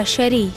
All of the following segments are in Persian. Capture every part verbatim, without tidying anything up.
بشری.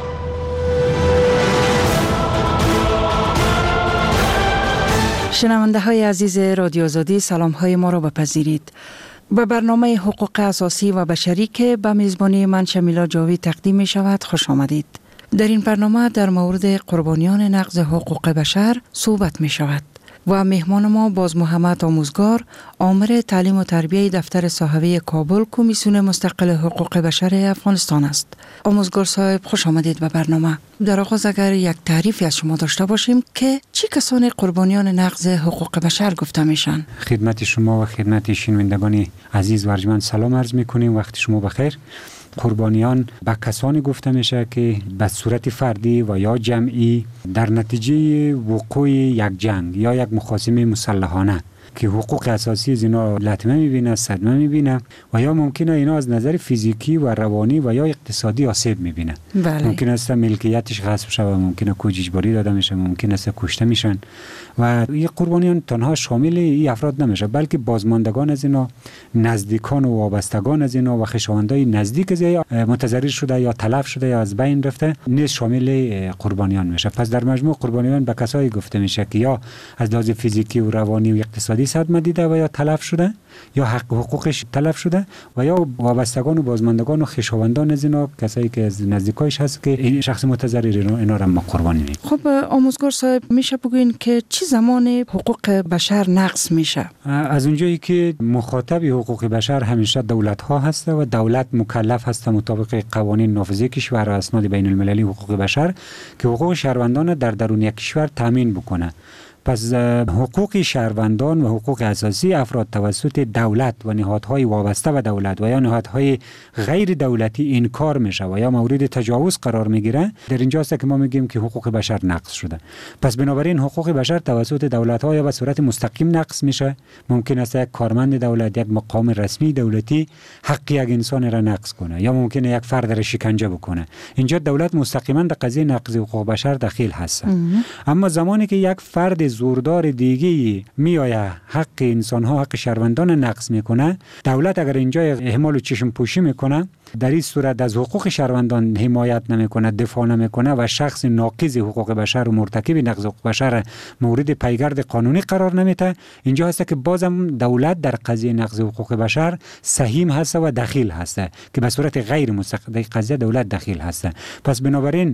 شنونده های عزیز رادیو آزادی، سلام های ما را بپذیرید. به برنامه حقوق اساسی و بشری که به میزبانی من شمیلا جاوی تقدیم می شود خوش آمدید. در این برنامه در مورد قربانیان نقض حقوق بشر صحبت می شود و مهمان ما باز محمد آموزگار، آمر تعلیم و تربیه دفتر صحوی کابل، کمیسیون مستقل حقوق بشر افغانستان است. آموزگار صاحب خوش آمدید به برنامه. در آغاز اگر یک تعریفی از شما داشته باشیم که چی کسانی قربانیان نقض حقوق بشر گفته میشن؟ خدمت شما و خدمت شنوندگان عزیز و ارجمند سلام عرض میکنیم. وقت شما بخیر. قربانیان به کسانی گفته میشه که به صورت فردی و یا جمعی در نتیجه وقوع یک جنگ یا یک مخاصمه مسلحانه که حقوق اساسی از اینا لطمه میبینه، صدمه میبینه و یا ممکنه اینا از نظر فیزیکی و روانی و یا اقتصادی آسیب میبینه. بله. ممکن است ملکیتش غصب شود، ممکنه کوج اجباری داده میشه، ممکن است کشته میشن و این قربانیان تنها شامل این افراد نمیشه، بلکه بازماندگان از اینا، نزدیکان و وابستگان از اینا و خویشاوندای نزدیک از یا متضرر شده یا تلف شده یا از بین رفته نیز شامل قربانیان میشه. پس در مجموع قربانیان به کسایی گفته میشه که یا از لحاظ فیزیکی و روانی و اقتصادی صدمه دیده و یا تلف شده یا حق حقوقش تلف شده و یا وابستگان و بازماندگان و خویشاوندان از اینا، کسایی که از نزدیکایش هست که این شخص متضرر اینا را ما قربانی می‌کنیم. خب آموزگار صاحب، میشه بگوین که چه زمان حقوق بشر نقض میشه؟ از اونجایی که مخاطب حقوق بشر همیشه دولت ها هست و دولت مکلف هست مطابق قوانین نافذه کشور و اسناد بین المللی حقوق بشر که حقوق شهروندان در درون یک کشور تامین بکنه. پس حقوق شهروندان و حقوق اساسی افراد توسط دولت و نهادهای وابسته به دولت و یا نهادهای غیر دولتی انکار میشه و یا مورد تجاوز قرار میگیره، در اینجاست که ما میگیم که حقوق بشر نقض شده. پس بنابراین حقوق بشر توسط دولت ها یا به صورت مستقیم نقض میشه. ممکن است یک کارمند دولت، یک مقام رسمی دولتی حق یک انسان را نقض کنه یا ممکنه یک فرد را شکنجه بکنه. اینجا دولت مستقیما در قضیه نقض حقوق بشر دخیل هست. اما زمانی که یک فرد زوردار دیگی میآید حق انسان ها، حق شهروندان نقض میکنه، دولت اگر اینجا اهمال و چشم پوشی میکنه، در این صورت از حقوق شهروندان حمایت نمیکنه، دفاع نمیکنه و شخص ناقض حقوق بشر و مرتکب نقض حقوق بشر مورد پیگرد قانونی قرار نمیده، اینجا هست که بازم دولت در قضیه نقض حقوق بشر سهیم هست و دخیل هست که به صورت غیر مستقیم قضیه دولت دخیل هست. پس بنابراین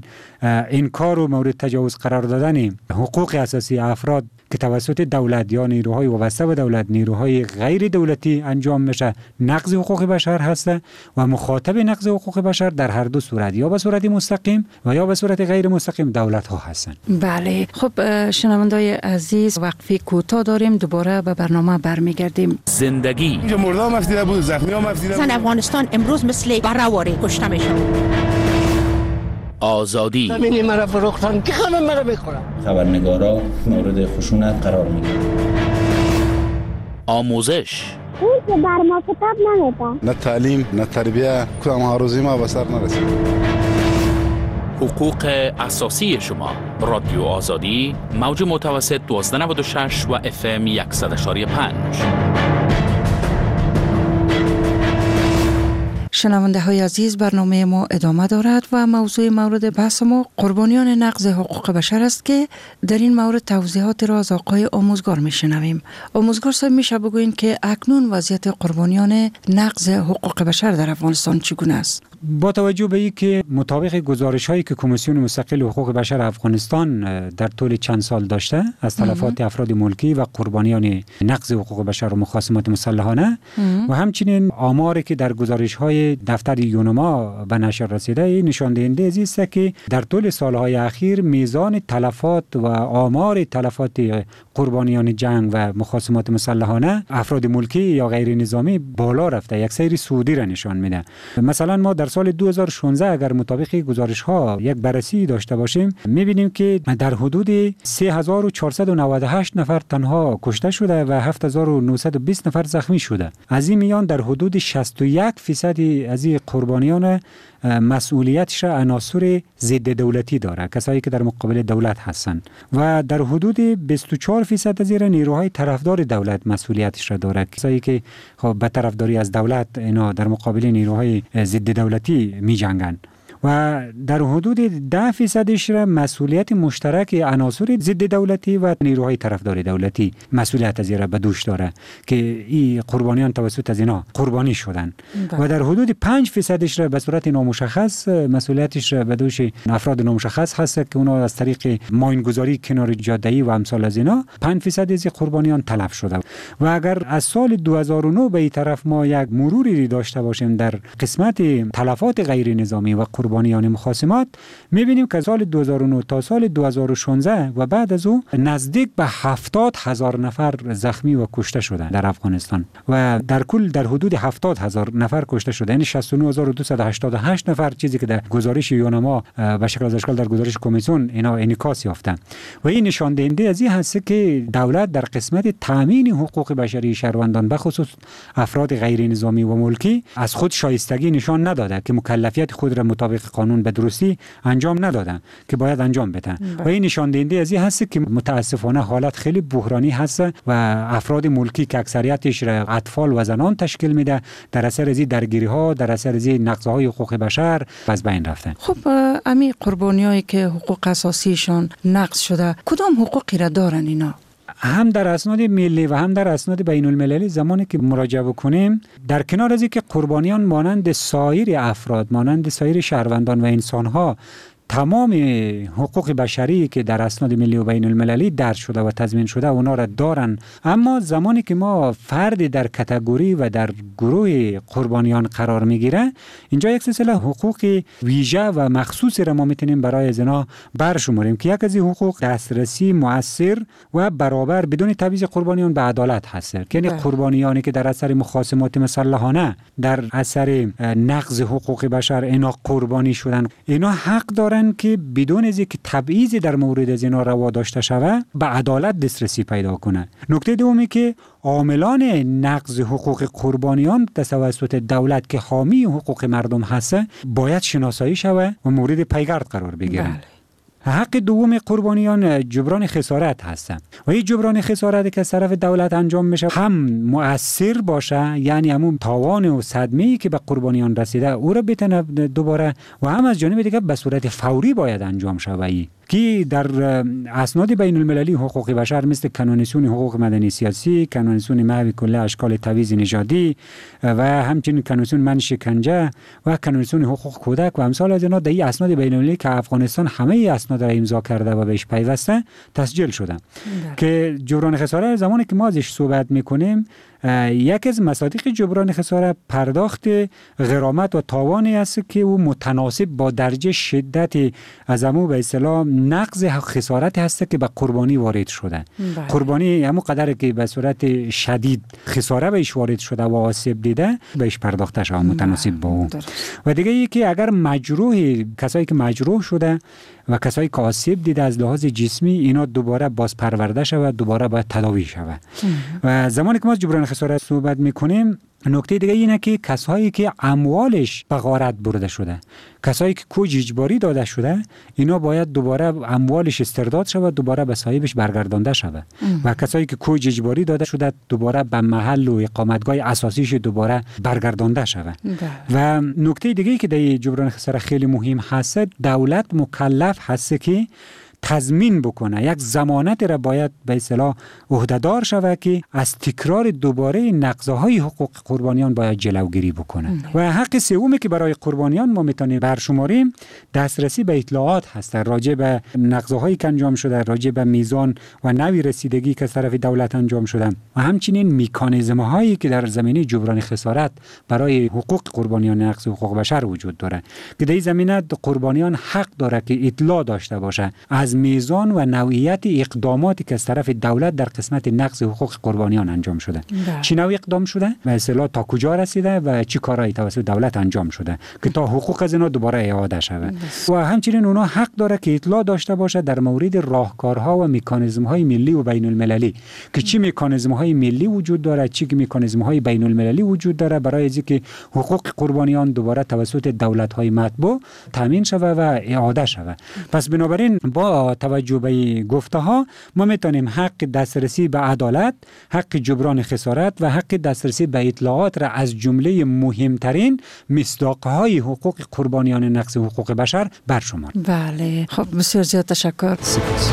انکار و مورد تجاوز قرار دادن حقوق اساسی افراد که توسط دولت یا نیروهای وابسته به دولت، نیروهای غیر دولتی انجام میشه، نقض حقوق بشر هست و مخاطب نقض حقوق بشر در هر دو صورت، یا به صورت مستقیم و یا به صورت غیر مستقیم، دولت ها هستند. بله. خب شنوندای عزیز، وقفه کوتاه داریم، دوباره به برنامه برمیگردیم. زندگی اینجا مرده هم افدیده بود، زخمی هم افدیده بود. زن افغانستان امروز مثل برآوری کشته میشه. آزادی همینی مرا فروختن که همه مرا میخورن. خبرنگارا مورد خشونت قرار میگیرن. آموزش اون که بر ما کتاب نمیده. نه تعلیم نه تربیه، کدام هاروزی ما به سر نرسید. حقوق اساسی شما. رادیو آزادی، موج متوسط دوازده نود و شش و اف ام صد و پنج. شنونده های عزیز، برنامه ما ادامه دارد و موضوع مورد بحث ما قربانیان نقض حقوق بشر است که در این مورد توضیحات را از آقای آموزگار میشنویم. آموزگار صاحب، میشه بگوین که اکنون وضعیت قربانیان نقض حقوق بشر در افغانستان چگونه است؟ با توجه به اینکه مطابق گزارش هایی که کمیسیون مستقل حقوق بشر افغانستان در طول چند سال داشته از تلفات افراد ملکی و قربانیان نقض حقوق بشر و مخاصمات مسلحانه و همچنین آماری که در گزارش های دفتر یونما به نشر رسیده نشان دهنده است که در طول سالهای اخیر میزان تلفات و آمار تلفات قربانیان جنگ و مخاصمات مسلحانه افراد ملکی یا غیر نظامی بالا رفته، یک سری سعودی را نشان میده. مثلا ما در سال دو هزار و شانزده اگر مطابق گزارش ها یک بررسی داشته باشیم، میبینیم که در حدود سه هزار و چهارصد و نود و هشت نفر تنها کشته شده و هفت هزار و نهصد و بیست نفر زخمی شده. از این میان در حدود شصت و یک درصد از این قربانیان مسئولیتش عناصر ضد دولتی داره، کسایی که در مقابل دولت هستند، و در حدود بیست و چهار درصد از این نیروهای طرفدار دولت مسئولیتش را داره، کسایی که خب به طرفداری از دولت اینا در مقابل نیروهای ضد دولتی می جنگن. و در حدود ده فیصدش را مسئولیت مشترک عناصر ضد دولتی و نیروهای طرفدار دولتی مسئولیت از را به دوش داره که این قربانیان توسط از اینا قربانی شدن ده. و در حدود پنج فیصدش را به صورت نامشخص مسئولیتش را به دوش افراد نامشخص هست که اونا از طریق ماینگذاری کنار جاده‌ای و امثال از اینا پنج فیصد از قربانیان تلف شده. و اگر از سال دو هزار و نه به این طرف ما یک مروری داشته باشیم در قسمت تلفات غیر نظامی و قربانیان مخاصمات، می‌بینیم که سال دو هزار و نه تا سال دو هزار و شانزده و بعد از او نزدیک به هفتاد هزار نفر زخمی و کشته شدند در افغانستان و در کل در حدود هفتاد هزار نفر کشته شده، یعنی شصت و نه هزار و دویست و هشتاد و هشت نفر، چیزی که در گزارش یونما به شکل از اشکال در گزارش کمیسیون اینا انعکاس یافته. و این نشان دهنده از این هست که دولت در قسمت تامین حقوق بشری شهروندان به خصوص افراد غیر نظامی و ملکی از خود شایستگی نشان نداده که مکلفیت خود را مطابق قانون به درستی انجام ندادن که باید انجام بدن. و این نشان دهنده از این هست که متاسفانه حالت خیلی بحرانی هست و افراد ملکی که اکثریتش را اطفال و زنان تشکیل میده در اثر از درگیری ها، در اثر از نقض‌های حقوق بشر از بین رفته. خب امی قربانیایی که حقوق اساسیشان نقض شده کدام حقوقی را دارن اینا؟ هم در اسناد ملی و هم در اسناد بین المللی زمانی که مراجعه بکنیم، در کنار از اینکه قربانیان مانند سایر افراد، مانند سایر شهروندان و انسانها تمام حقوق بشری که در اسناد ملی و بین المللی درج شده و تضمین شده اونا را دارن، اما زمانی که ما فرد در کاتگوری و در گروه قربانیان قرار میگیره، اینجا یک سلسله حقوق ویژه و مخصوصی را ما میتونیم برای از اینا برشماریم که یک از این حقوق دسترسی مؤثر و برابر بدون تبعیض قربانیان به عدالت هست. یعنی قربانیانی که در اثر مخاصمات مسلحانه در اثر نقض حقوق بشر اینا قربانی شدن، اینا حق دارن که بدون از اینکه تبعیض در مورد از اینا روا داشته شود به عدالت دسترسی پیدا کنه. نکته دومی که عاملان نقض حقوق قربانیان توسط دولت که حامی حقوق مردم هست باید شناسایی شود و مورد پیگرد قرار بگیرن. حق دوم قربانیان جبران خسارت هستند و این جبران خسارت که از طرف دولت انجام میشه هم مؤثر باشه، یعنی همون تاوان و صدمه‌ای که به قربانیان رسیده او را بتونه دوباره، و هم از جانب دیگه به صورت فوری باید انجام شود که در اسناد بین المللی حقوق بشر مثل کنونسیون حقوق مدنی سیاسی، کنونسیون محو کل اشکال تبعیض نژادی و همچنین کنونسیون من شکنجه و کنونسیون حقوق کودک و امثال از اینا در این اسناد بین المللی که افغانستان همه اسناد را امضا کرده و بهش پیوسته تسجیل شده که جبران خسارت زمانی که ما ازش صحبت میکنیم، یک از مصادیق جبران خسارت پرداخت غرامت و تاوانی است که او متناسب با درجه شدت از امو به اصطلاح نقض خسارت هست که به قربانی وارد شده. بله. قربانی همون قدر که به صورت شدید خساره بهش وارد شده و آسیب دیده بهش پرداخته شده متناسب با اون. و دیگه یکی اگر مجروح، کسایی که مجروح شده و کسایی که آسیب دیده از لحاظ جسمی، اینا دوباره باز پرورده شود، دوباره باید تداوی شود. و زمانی که ما جبران خسارت صحبت میکنیم، نکته دیگه اینه که کسایی که اموالش به غارت برده شده، کسایی که کوج اجباری داده شده، اینا باید دوباره اموالش استرداد شود، دوباره به صاحبش برگردانده شود. و کسایی که کوج اجباری داده شده دوباره به محل و اقامتگاه اساسیش دوباره برگردانده شود. و نکته دیگه که در جبران خسارت خیلی مهم هست، دولت مکلف هست که تضمین بکنه، یک ضمانت را باید به اصطلاح عهده‌دار شود که از تکرار دوباره نقض‌های حقوق قربانیان باید جلوگیری بکنه. و حق سومی که برای قربانیان ما میتونیم برشماریم، دسترسی به اطلاعات هست راجع به نقض‌هایی که انجام شده، راجع به میزان و نوع رسیدگی که از طرف دولت انجام شده و همچنین مکانیزم‌هایی که در زمینه جبران خسارت برای حقوق قربانیان نقض حقوق بشر وجود داره که در این زمینه قربانیان حق داره که اطلاع داشته باشه از میزان و نوعیت اقداماتی که از طرف دولت در قسمت نقض حقوق قربانیان انجام شده. چه نوع اقدام شده؟ به اصطلاح تا کجا رسیده و چه کارهایی توسط دولت انجام شده که تا حقوق از اینا دوباره اعاده شود. و همچنین اونا حق داره که اطلاع داشته باشه در مورد راهکارها و مکانیزم‌های ملی و بین المللی که چه مکانیزم‌های ملی وجود داره، چه مکانیزم‌های بین المللی وجود داره برای اینکه حقوق قربانیان دوباره توسط دولت‌های مطبوع تامین شود و اعاده شود. پس بنابراین با با توجه به گفته ها ما میتونیم حق دسترسی به عدالت، حق جبران خسارت و حق دسترسی به اطلاعات را از جمله مهمترین مصداقهای حقوق قربانیان نقض حقوق بشر برشماریم. بله، خب بسیار زیاد تشکر. سپاس.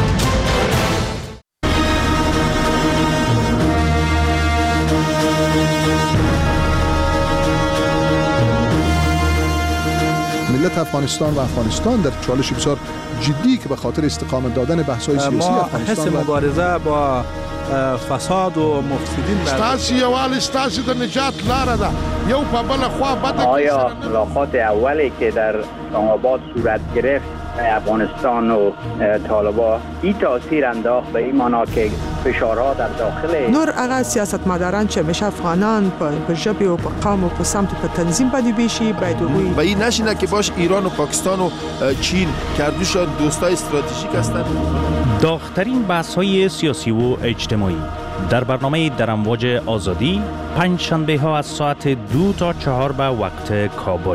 ملت افغانستان و افغانستان در چالش بسیار جدی که به خاطر استقامت دادن بحث‌های سیاسی افغانستان حس مبارزه با فساد و مفسدین ستاسي یوال ستاسي د نجات لاره ده یو په بل خوا بده. آیا ملاقات اولی که در اسلام آباد صورت گرفت افغانستان و طالبان این تاثیر انداخت به این معنا که فشارها در داخل نور هغه سیاستمداران چې همیشه افغانان په ژبه او په قوم او په سمت په تنظیم باندې بیشي باید وي و این نشینه که باش ایران و پاکستان و چین کردوشان دوستای استراتژیک هستند. داغ‌ترین بحث‌های سیاسی و اجتماعی در برنامه در امواج آزادی پنج شنبه ها از ساعت دو تا چهار به وقت کابل.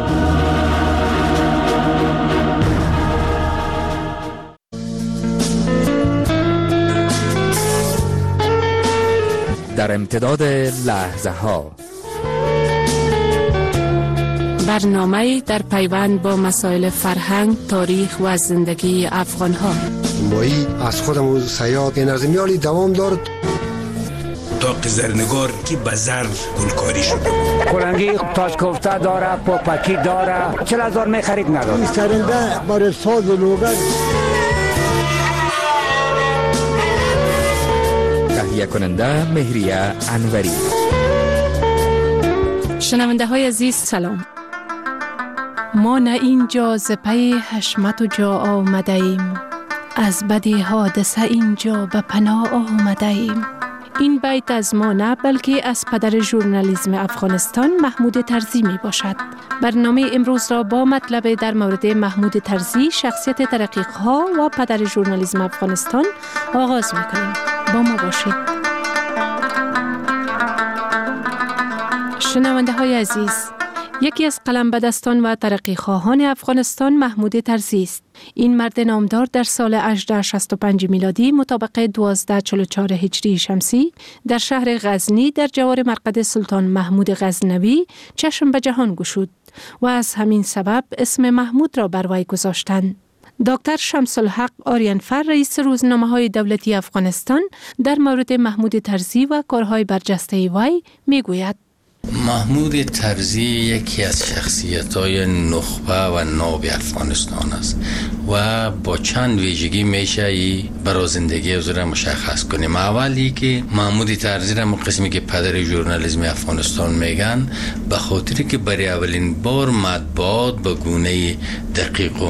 در امتداد لحظه ها برنامه در پیوند با مسائل فرهنگ، تاریخ و زندگی افغان ها. مایی از خودم سیاد نظمیالی دوام دارد. داغ زرنگار که بزر گلکاری شده. کلنگی تاج کوفته داره، پاپکی داره، چل هزار می خرید نداره. این سرنده برای ساز و لوگر. تهیه کننده مهریه انوری. شنونده های عزیز سلام. ما نه اینجا ز پی حشمت و جا آمده ایم، از بدی حادثه اینجا به پناه آمده ایم. این بیت از ما نه بلکه از پدر ژورنالیسم افغانستان محمود طرزی می باشد. برنامه امروز را با مطلب در مورد محمود طرزی، شخصیت تحقیق‌ها و پدر ژورنالیسم افغانستان آغاز می کنیم. با ما باشید. شنونده های عزیز، یکی از قلمبدستان و ترقیخواهان افغانستان محمود طرزی است. این مرد نامدار در سال هجده شصت و پنج میلادی مطابق دوازده چهل و چهار هجری شمسی در شهر غزنی در جوار مرقد سلطان محمود غزنوی چشم به جهان گشود و از همین سبب اسم محمود را بر وی گذاشتند. دکتر شمس الحق آریانفر رئیس روزنامه‌های دولتی افغانستان در مورد محمود طرزی و کارهای برجسته وی میگوید: محمود طرزی یکی از شخصیت‌های نخبه و ناب افغانستان است و با چند ویژگی میشه ای برای زندگی او را مشخص کنیم. اولی که محمود طرزی را قسمی که پدر ژورنالیسم افغانستان میگن، به خاطری که برای اولین بار مطبوعات به گونه دقیق و